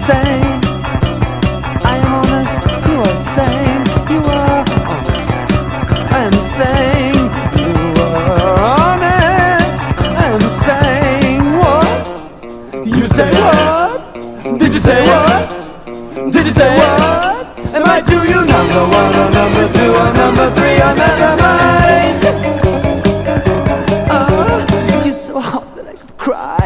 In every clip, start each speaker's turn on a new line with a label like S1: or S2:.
S1: saying I am honest. You are saying you are honest. I am saying you are honest. I am saying what? You say what? Did you say what? Did you say what? Am I to you number one or number two or number three or never mind? You're so hot that I could cry.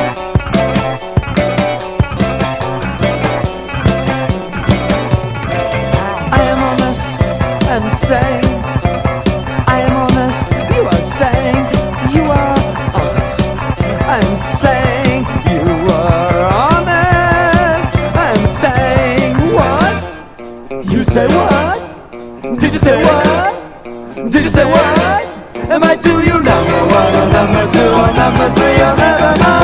S1: I am honest, I'm saying I am honest, you are saying you are honest. I'm saying you are honest. I'm saying what? You say what? Did you say what? Did you say what? Am I to you number one or number two or number three or never mind?